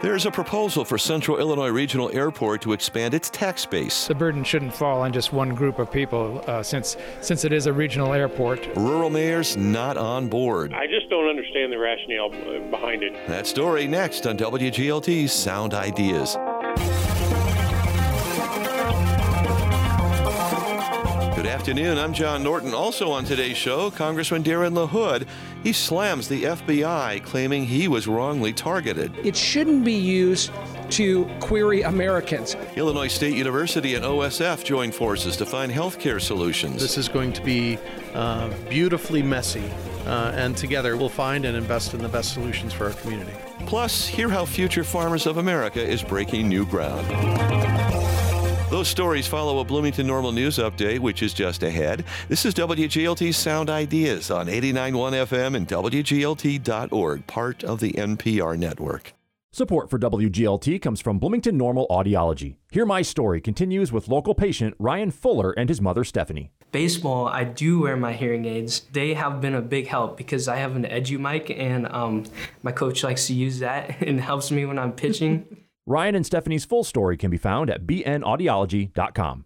There's a proposal for Central Illinois Regional Airport to expand its tax base. The burden shouldn't fall on just one group of people since it is a regional airport. Rural mayors not on board. I just don't understand the rationale behind it. That story next on WGLT's Sound Ideas. Good afternoon, I'm John Norton. Also on today's show, Congressman Darren LaHood. He slams the FBI, claiming he was wrongly targeted. It shouldn't be used to query Americans. Illinois State University and OSF join forces to find healthcare solutions. This is going to be beautifully messy, and together we'll find and invest in the best solutions for our community. Plus, hear how Future Farmers of America is breaking new ground. Those stories follow a Bloomington Normal News update, which is just ahead. This is WGLT's Sound Ideas on 89.1 FM and WGLT.org, part of the NPR network. Support for WGLT comes from Bloomington Normal Audiology. Hear My Story continues with local patient Ryan Fuller and his mother Stephanie. Baseball, I do wear my hearing aids. They have been a big help because I have an Edu mic and my coach likes to use that and it helps me when I'm pitching. Ryan and Stephanie's full story can be found at bnaudiology.com.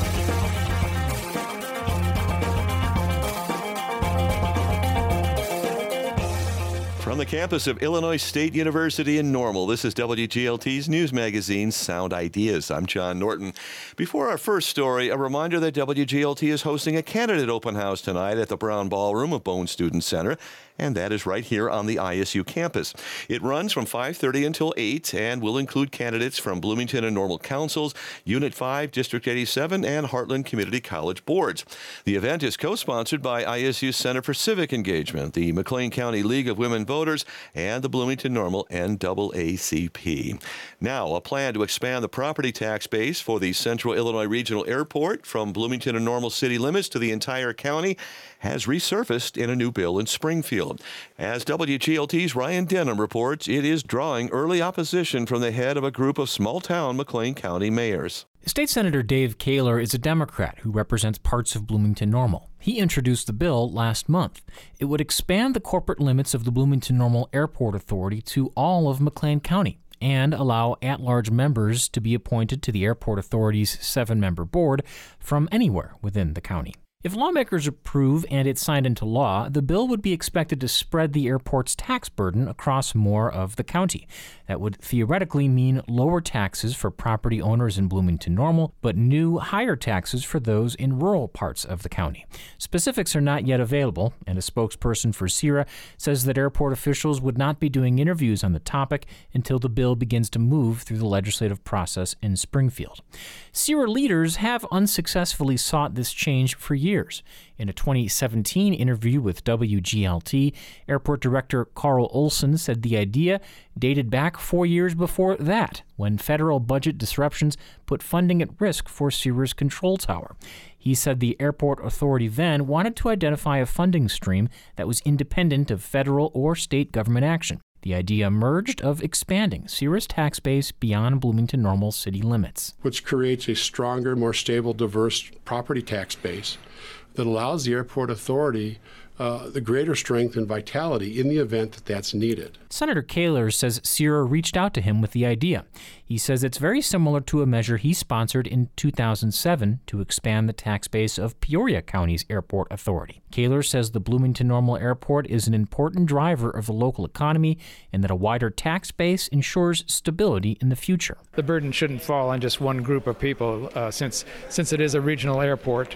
From the campus of Illinois State University in Normal, this is WGLT's news magazine, Sound Ideas. I'm John Norton. Before our first story, a reminder that WGLT is hosting a candidate open house tonight at the Brown Ballroom of Bone Student Center, and that is right here on the ISU campus. It runs from 5:30 until 8 and will include candidates from Bloomington and Normal Councils, Unit 5, District 87, and Heartland Community College boards. The event is co-sponsored by ISU Center for Civic Engagement, the McLean County League of Women Voters, and the Bloomington Normal NAACP. Now, a plan to expand the property tax base for the Central Illinois Regional Airport from Bloomington and Normal city limits to the entire county has resurfaced in a new bill in Springfield. As WGLT's Ryan Denham reports, it is drawing early opposition from the head of a group of small-town McLean County mayors. State Senator Dave Kaler is a Democrat who represents parts of Bloomington Normal. He introduced the bill last month. It would expand the corporate limits of the Bloomington Normal Airport Authority to all of McLean County and allow at-large members to be appointed to the Airport Authority's 7-member board from anywhere within the county. If lawmakers approve and it's signed into law, the bill would be expected to spread the airport's tax burden across more of the county. That would theoretically mean lower taxes for property owners in Bloomington Normal, but new, higher taxes for those in rural parts of the county. Specifics are not yet available, and a spokesperson for CIRA says that airport officials would not be doing interviews on the topic until the bill begins to move through the legislative process in Springfield. CIRA leaders have unsuccessfully sought this change for years. In a 2017 interview with WGLT, Airport Director Carl Olson said the idea dated back 4 years before that, when federal budget disruptions put funding at risk for CIRA's control tower. He said the airport authority then wanted to identify a funding stream that was independent of federal or state government action. The idea emerged of expanding CIRA's tax base beyond Bloomington Normal city limits, which creates a stronger, more stable, diverse property tax base that allows the airport authority the greater strength and vitality in the event that that's needed. Senator Kaler says CIRA reached out to him with the idea. He says it's very similar to a measure he sponsored in 2007 to expand the tax base of Peoria County's airport authority. Kaler says the Bloomington Normal Airport is an important driver of the local economy and that a wider tax base ensures stability in the future. The burden shouldn't fall on just one group of people since it is a regional airport.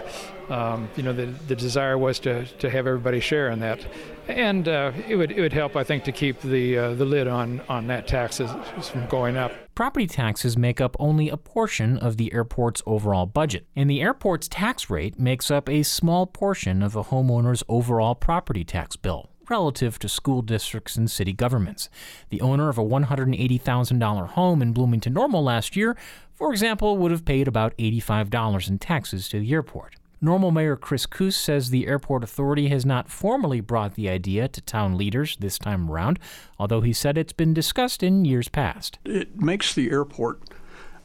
The desire was to have everybody share in that, and it would help, I think, to keep the lid on that taxes from going up. Property taxes make up only a portion of the airport's overall budget, and the airport's tax rate makes up a small portion of a homeowner's overall property tax bill relative to school districts and city governments. The owner of a $180,000 home in Bloomington Normal last year, for example, would have paid about $85 in taxes to the airport. Normal Mayor Chris Coos says the airport authority has not formally brought the idea to town leaders this time around, although he said it's been discussed in years past. It makes the airport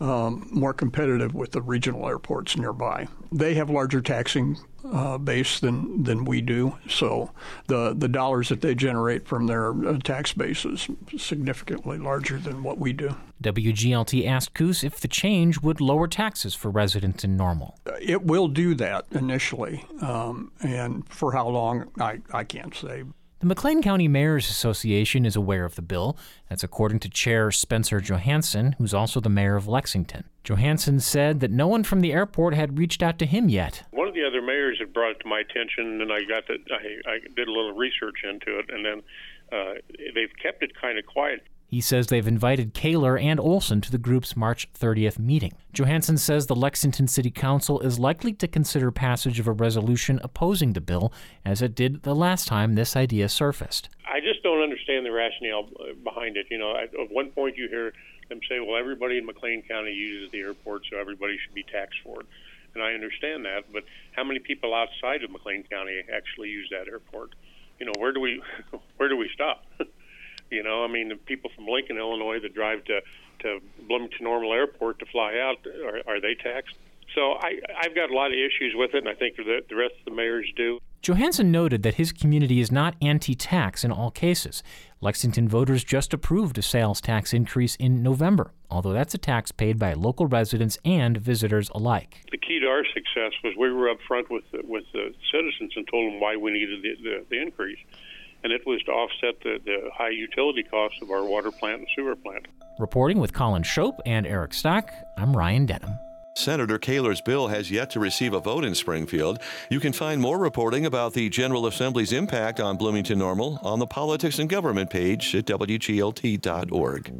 more competitive with the regional airports nearby. They have larger taxing base than we do, so the dollars that they generate from their tax base is significantly larger than what we do. WGLT asked Coos if the change would lower taxes for residents in Normal. It will do that initially, and for how long, I can't say. The McLean County Mayor's Association is aware of the bill. That's according to Chair Spencer Johansson, who's also the mayor of Lexington. Johansson said that no one from the airport had reached out to him yet. One of the other mayors had brought it to my attention, and I did a little research into it, and then they've kept it kind of quiet. He says they've invited Kaler and Olson to the group's March 30th meeting. Johansson says the Lexington City Council is likely to consider passage of a resolution opposing the bill, as it did the last time this idea surfaced. I just don't understand the rationale behind it. At one point you hear them say, well, everybody in McLean County uses the airport, so everybody should be taxed for it. And I understand that, but how many people outside of McLean County actually use that airport? Where do we stop? The people from Lincoln, Illinois that drive to Bloomington Normal Airport to fly out, are they taxed? So I've got a lot of issues with it, and I think the rest of the mayors do. Johansson noted that his community is not anti-tax in all cases. Lexington voters just approved a sales tax increase in November, although that's a tax paid by local residents and visitors alike. The key to our success was we were up front with the citizens and told them why we needed the increase. And it was to offset the high utility costs of our water plant and sewer plant. Reporting with Colin Shope and Eric Stock, I'm Ryan Denham. Senator Kaler's bill has yet to receive a vote in Springfield. You can find more reporting about the General Assembly's impact on Bloomington Normal on the Politics and Government page at WGLT.org.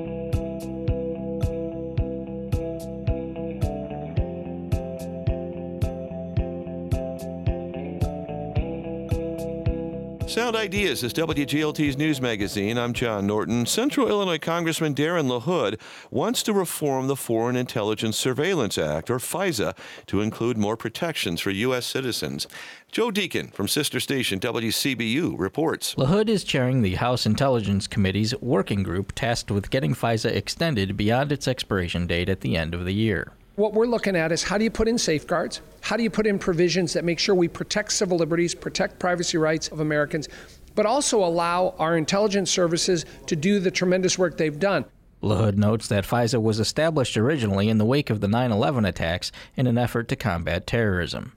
Sound Ideas is WGLT's news magazine. I'm John Norton. Central Illinois Congressman Darren LaHood wants to reform the Foreign Intelligence Surveillance Act, or FISA, to include more protections for U.S. citizens. Joe Deacon from sister station WCBU reports. LaHood is chairing the House Intelligence Committee's working group tasked with getting FISA extended beyond its expiration date at the end of the year. What we're looking at is how do you put in safeguards? How do you put in provisions that make sure we protect civil liberties, protect privacy rights of Americans, but also allow our intelligence services to do the tremendous work they've done? LaHood notes that FISA was established originally in the wake of the 9/11 attacks in an effort to combat terrorism.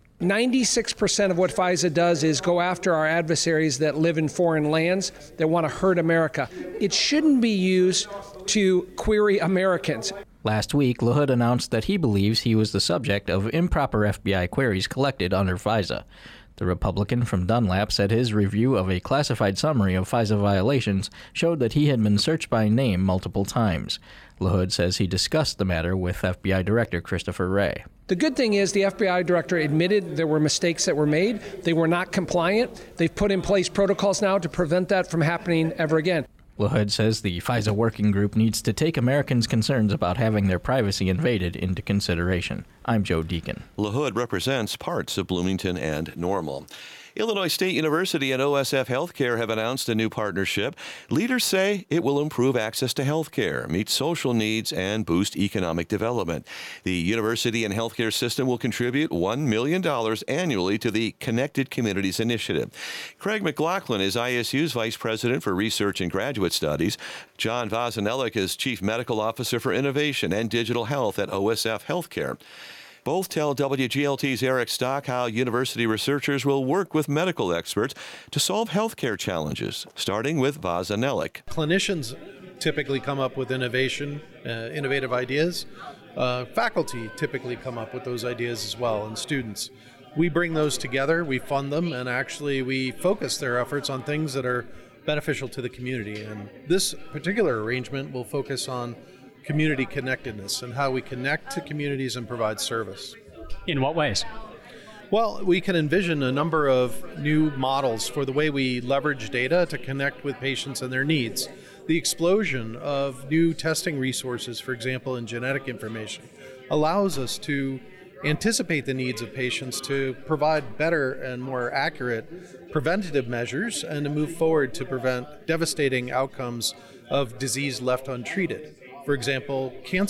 96% of what FISA does is go after our adversaries that live in foreign lands that want to hurt America. It shouldn't be used to query Americans. Last week, LaHood announced that he believes he was the subject of improper FBI queries collected under FISA. The Republican from Dunlap said his review of a classified summary of FISA violations showed that he had been searched by name multiple times. LaHood says he discussed the matter with FBI Director Christopher Wray. The good thing is the FBI director admitted there were mistakes that were made. They were not compliant. They've put in place protocols now to prevent that from happening ever again. LaHood says the FISA working group needs to take Americans' concerns about having their privacy invaded into consideration. I'm Joe Deacon. LaHood represents parts of Bloomington and Normal. Illinois State University and OSF Healthcare have announced a new partnership. Leaders say it will improve access to healthcare, meet social needs, and boost economic development. The university and healthcare system will contribute $1 million annually to the Connected Communities Initiative. Craig McLaughlin is ISU's Vice President for Research and Graduate Studies. John Vozanelik is Chief Medical Officer for Innovation and Digital Health at OSF Healthcare. Both tell WGLT's Eric Stock how university researchers will work with medical experts to solve healthcare challenges, starting with Vozanelik. Clinicians typically come up with innovative ideas. Faculty typically come up with those ideas as well, and students. We bring those together, we fund them, and actually we focus their efforts on things that are beneficial to the community. And this particular arrangement will focus on community connectedness and how we connect to communities and provide service. In what ways? Well, we can envision a number of new models for the way we leverage data to connect with patients and their needs. The explosion of new testing resources, for example, in genetic information, allows us to anticipate the needs of patients to provide better and more accurate preventative measures and to move forward to prevent devastating outcomes of disease left untreated. For example, cancer.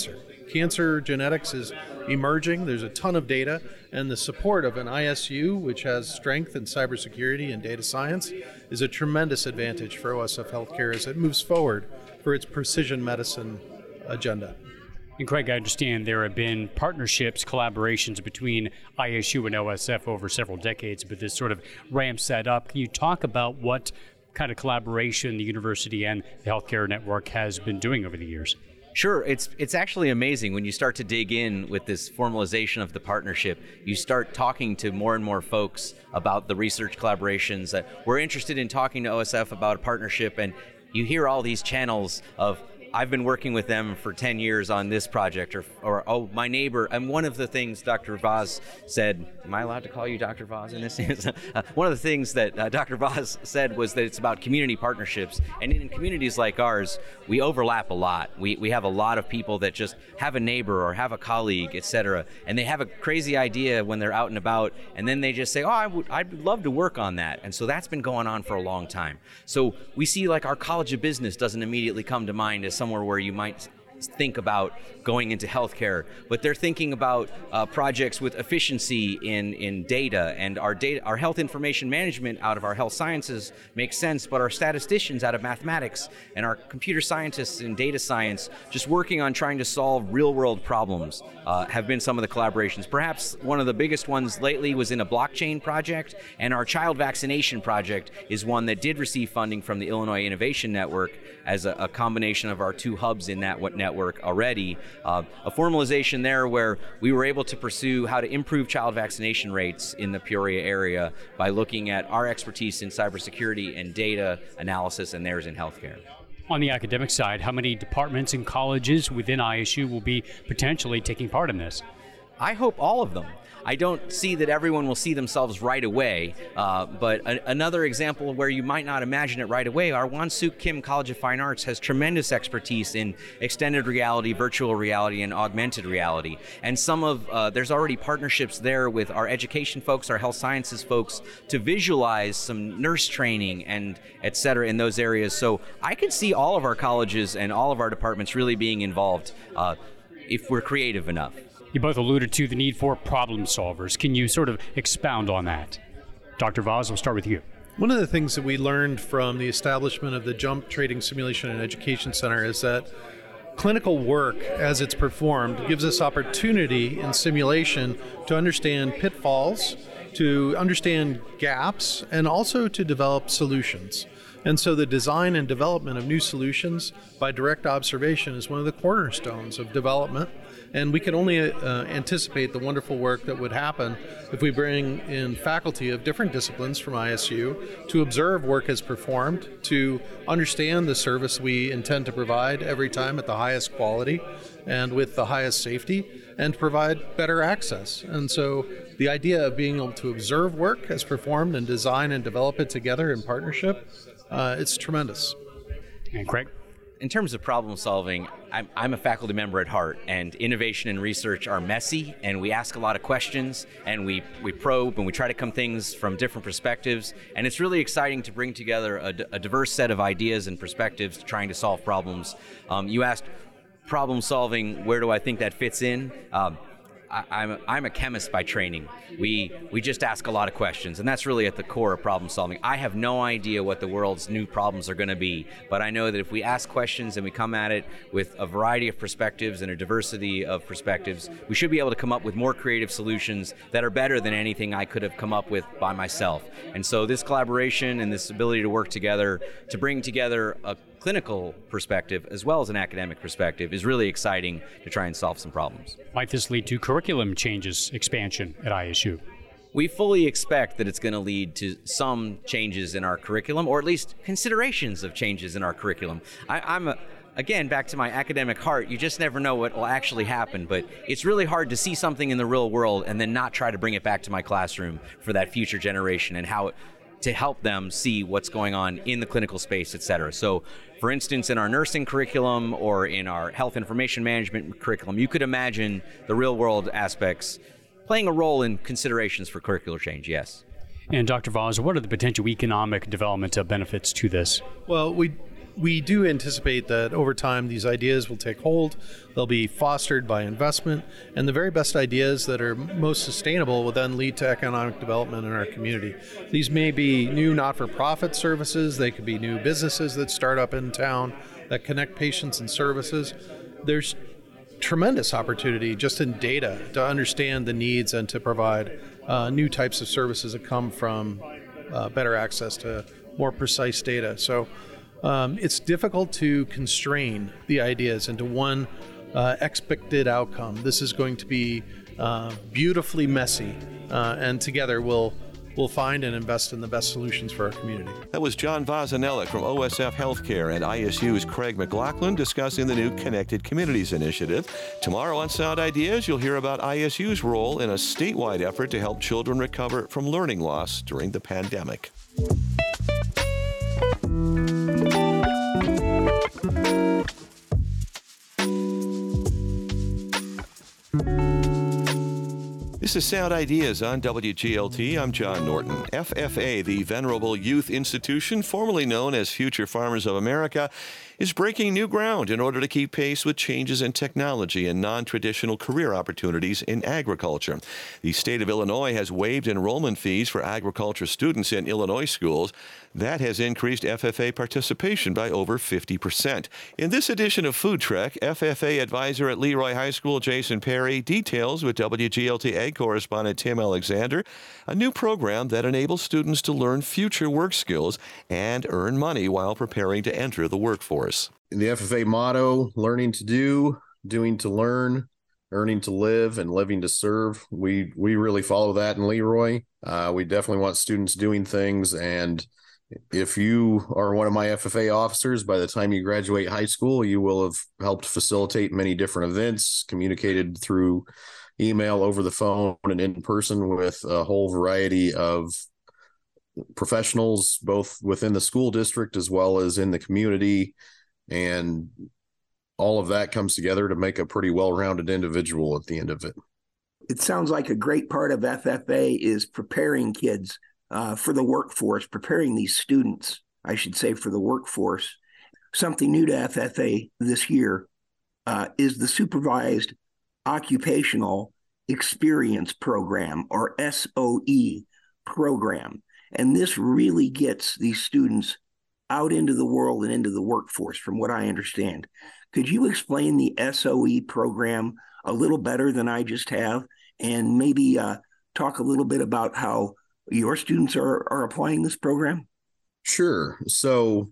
Cancer genetics is emerging. There's a ton of data, and the support of an ISU, which has strength in cybersecurity and data science, is a tremendous advantage for OSF Healthcare as it moves forward for its precision medicine agenda. And Craig, I understand there have been partnerships, collaborations between ISU and OSF over several decades, but this sort of ramps that up. Can you talk about what kind of collaboration the university and the healthcare network has been doing over the years? Sure. It's actually amazing when you start to dig in with this formalization of the partnership. You start talking to more and more folks about the research collaborations that we're interested in talking to OSF about a partnership, and you hear all these channels of, I've been working with them for 10 years on this project, or oh, my neighbor. And one of the things Dr. Vaz said, am I allowed to call you Dr. Vaz in this? One of the things that Dr. Vaz said was that it's about community partnerships. And in communities like ours, we overlap a lot. We have a lot of people that just have a neighbor or have a colleague, et cetera, and they have a crazy idea when they're out and about, and then they just say, oh, I'd love to work on that. And so that's been going on for a long time. So we see like our College of Business doesn't immediately come to mind as somewhere where you might think about going into healthcare, but they're thinking about projects with efficiency in data, and our health information management out of our health sciences makes sense, but our statisticians out of mathematics and our computer scientists in data science just working on trying to solve real world problems have been some of the collaborations. Perhaps one of the biggest ones lately was in a blockchain project, and our child vaccination project is one that did receive funding from the Illinois Innovation Network as a combination of our two hubs in that network already. A formalization there where we were able to pursue how to improve child vaccination rates in the Peoria area by looking at our expertise in cybersecurity and data analysis and theirs in healthcare. On the academic side, how many departments and colleges within ISU will be potentially taking part in this? I hope all of them. I don't see that everyone will see themselves right away, but another example where you might not imagine it right away, our Won-Suk Kim College of Fine Arts has tremendous expertise in extended reality, virtual reality, and augmented reality. And there's already partnerships there with our education folks, our health sciences folks, to visualize some nurse training and et cetera in those areas. So I can see all of our colleges and all of our departments really being involved if we're creative enough. You both alluded to the need for problem solvers. Can you sort of expound on that? Dr. Vaz, we'll start with you. One of the things that we learned from the establishment of the JUMP Trading Simulation and Education Center is that clinical work, as it's performed, gives us opportunity in simulation to understand pitfalls, to understand gaps, and also to develop solutions. And so the design and development of new solutions by direct observation is one of the cornerstones of development. And we can only anticipate the wonderful work that would happen if we bring in faculty of different disciplines from ISU to observe work as performed, to understand the service we intend to provide every time at the highest quality and with the highest safety, and provide better access. And so the idea of being able to observe work as performed and design and develop it together in partnership, it's tremendous. And Craig? In terms of problem solving, I'm a faculty member at heart, and innovation and research are messy, and we ask a lot of questions, and we probe, and we try to come things from different perspectives, and it's really exciting to bring together a diverse set of ideas and perspectives trying to solve problems. You asked problem solving, where do I think that fits in? I'm a chemist by training. We just ask a lot of questions, and that's really at the core of problem solving. I have no idea what the world's new problems are going to be, but I know that if we ask questions and we come at it with a variety of perspectives and a diversity of perspectives, we should be able to come up with more creative solutions that are better than anything I could have come up with by myself. And so this collaboration and this ability to work together to bring together a clinical perspective as well as an academic perspective is really exciting to try and solve some problems. Might this lead to curriculum changes, expansion at ISU? We fully expect that it's going to lead to some changes in our curriculum, or at least considerations of changes in our curriculum. Again, back to my academic heart, you just never know what will actually happen, but it's really hard to see something in the real world and then not try to bring it back to my classroom for that future generation and how to help them see what's going on in the clinical space, et cetera. So, for instance, in our nursing curriculum or in our health information management curriculum, you could imagine the real-world aspects playing a role in considerations for curricular change, yes. And Dr. Vaz, what are the potential economic development benefits to this? Well, we do anticipate that over time these ideas will take hold. They'll be fostered by investment, and the very best ideas that are most sustainable will then lead to economic development in our community. These may be new not-for-profit services. They could be new businesses that start up in town that connect patients and services. There's tremendous opportunity just in data to understand the needs and to provide new types of services that come from better access to more precise data. So it's difficult to constrain the ideas into one expected outcome. This is going to be beautifully messy, and together we'll find and invest in the best solutions for our community. That was John Vazanella from OSF Healthcare and ISU's Craig McLaughlin discussing the new Connected Communities Initiative. Tomorrow on Sound Ideas, you'll hear about ISU's role in a statewide effort to help children recover from learning loss during the pandemic. This is Sound Ideas on WGLT. I'm John Norton. FFA, the Venerable Youth Institution, formerly known as Future Farmers of America, is breaking new ground in order to keep pace with changes in technology and non-traditional career opportunities in agriculture. The state of Illinois has waived enrollment fees for agriculture students in Illinois schools. That has increased FFA participation by over 50%. In this edition of Food Trek, FFA advisor at Leroy High School, Jason Perry, details with WGLT Ag correspondent Tim Alexander a new program that enables students to learn future work skills and earn money while preparing to enter the workforce. The FFA motto, learning to do, doing to learn, earning to live, and living to serve. We really follow that in Leroy. We definitely want students doing things, and if you are one of my FFA officers, by the time you graduate high school, you will have helped facilitate many different events, communicated through email, over the phone, and in person with a whole variety of professionals, both within the school district as well as in the community. And all of that comes together to make a pretty well-rounded individual at the end of it. It sounds like a great part of FFA is preparing kids for the workforce, preparing these students, I should say, for the workforce. Something new to FFA this year is the Supervised Occupational Experience Program, or SOE program. And this really gets these students out into the world and into the workforce, from what I understand. Could you explain the SOE program a little better than I just have, and maybe talk a little bit about how your students are applying this program? Sure. So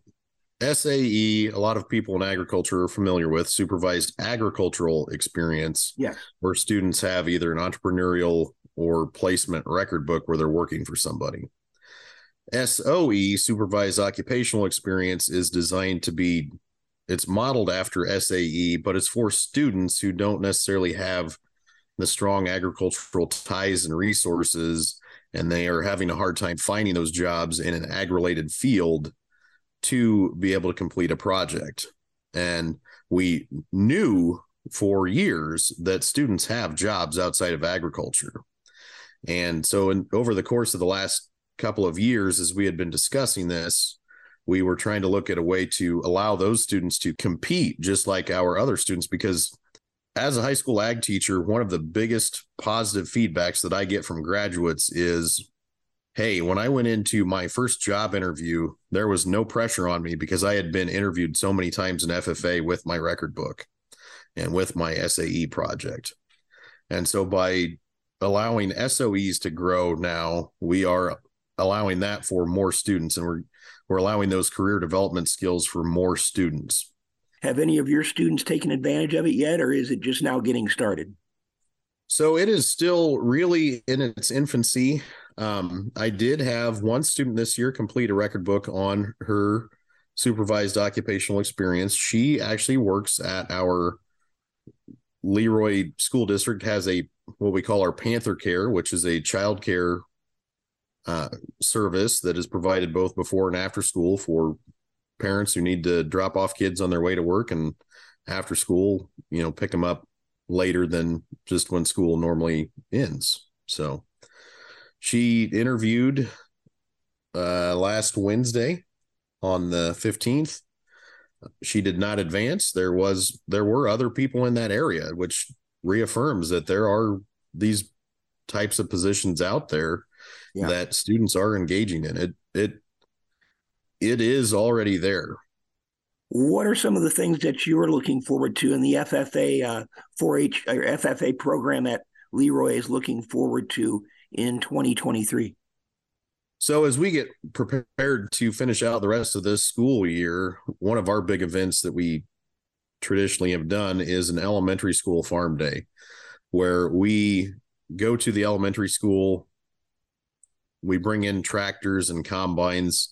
SAE, a lot of people in agriculture are familiar with supervised agricultural experience. Yes. Where students have either an entrepreneurial or placement record book where they're working for somebody. SOE, supervised occupational experience, is designed to be, it's modeled after SAE, but it's for students who don't necessarily have the strong agricultural ties and resources, and they are having a hard time finding those jobs in an ag-related field to be able to complete a project. And we knew for years that students have jobs outside of agriculture. And so over the course of the last couple of years, as we had been discussing this, we were trying to look at a way to allow those students to compete just like our other students, because as a high school ag teacher, one of the biggest positive feedbacks that I get from graduates is, hey, when I went into my first job interview, there was no pressure on me because I had been interviewed so many times in FFA with my record book and with my SAE project. And so by allowing SOEs to grow now, we are allowing that for more students, and we're allowing those career development skills for more students. Have any of your students taken advantage of it yet, or is it just now getting started? So it is still really in its infancy. I did have one student this year complete a record book on her supervised occupational experience. She actually works at our Leroy School District, has what we call our Panther Care, which is a child care service that is provided both before and after school for parents who need to drop off kids on their way to work, and after school, pick them up later than just when school normally ends. So she interviewed last Wednesday on the 15th. she did not advance, there were other people in that area, which reaffirms that there are these types of positions out there that students are engaging in. It is already there. What are some of the things that you are looking forward to in the FFA 4-H or FFA program at Leroy is looking forward to in 2023? So as we get prepared to finish out the rest of this school year, one of our big events that we traditionally have done is an elementary school farm day, where we go to the elementary school, we bring in tractors and combines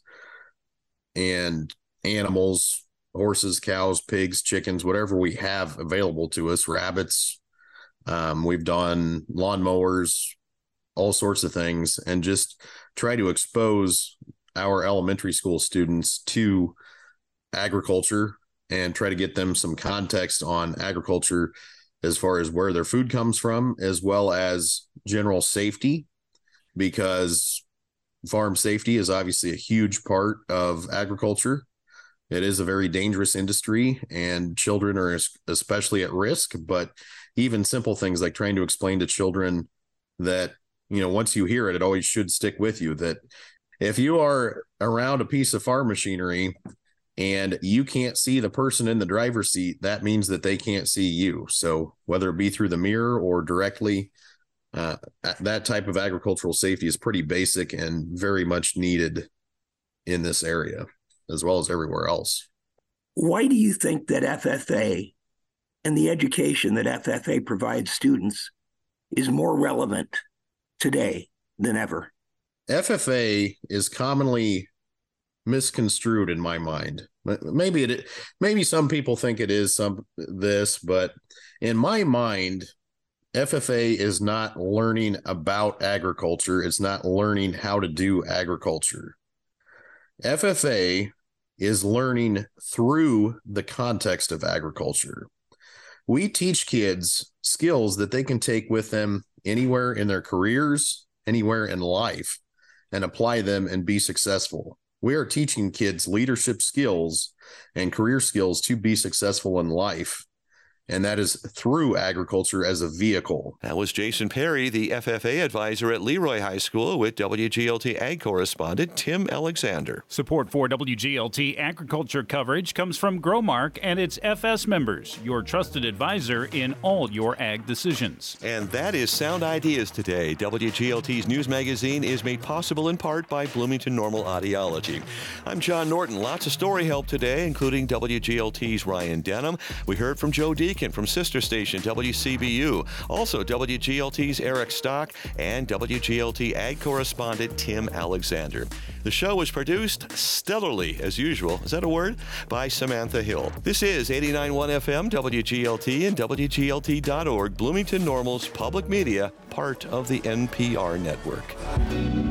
and animals, horses, cows, pigs, chickens, whatever we have available to us, rabbits. We've done lawnmowers, all sorts of things, and just try to expose our elementary school students to agriculture and try to get them some context on agriculture as far as where their food comes from, as well as general safety, because farm safety is obviously a huge part of agriculture. It is a very dangerous industry, and children are especially at risk. But even simple things like trying to explain to children that, once you hear it, it always should stick with you, that if you are around a piece of farm machinery and you can't see the person in the driver's seat, that means that they can't see you. So whether it be through the mirror or directly, that type of agricultural safety is pretty basic and very much needed in this area, as well as everywhere else. Why do you think that FFA and the education that FFA provides students is more relevant today than ever? FFA is commonly misconstrued in my mind. Maybe some people think it is but in my mind, FFA is not learning about agriculture. It's not learning how to do agriculture. FFA is learning through the context of agriculture. We teach kids skills that they can take with them anywhere in their careers, anywhere in life, and apply them and be successful. We are teaching kids leadership skills and career skills to be successful in life. And that is through agriculture as a vehicle. That was Jason Perry, the FFA advisor at Leroy High School, with WGLT Ag correspondent Tim Alexander. Support for WGLT agriculture coverage comes from Growmark and its FS members, your trusted advisor in all your ag decisions. And that is Sound Ideas today. WGLT's news magazine is made possible in part by Bloomington Normal Audiology. I'm John Norton. Lots of story help today, including WGLT's Ryan Denham. We heard from Joe Deacon from sister station WCBU. Also, WGLT's Eric Stock and WGLT Ag correspondent Tim Alexander. The show was produced stellarly, as usual, is that a word? By Samantha Hill. This is 89.1 FM, WGLT, and WGLT.org, Bloomington Normal's public media, part of the NPR network.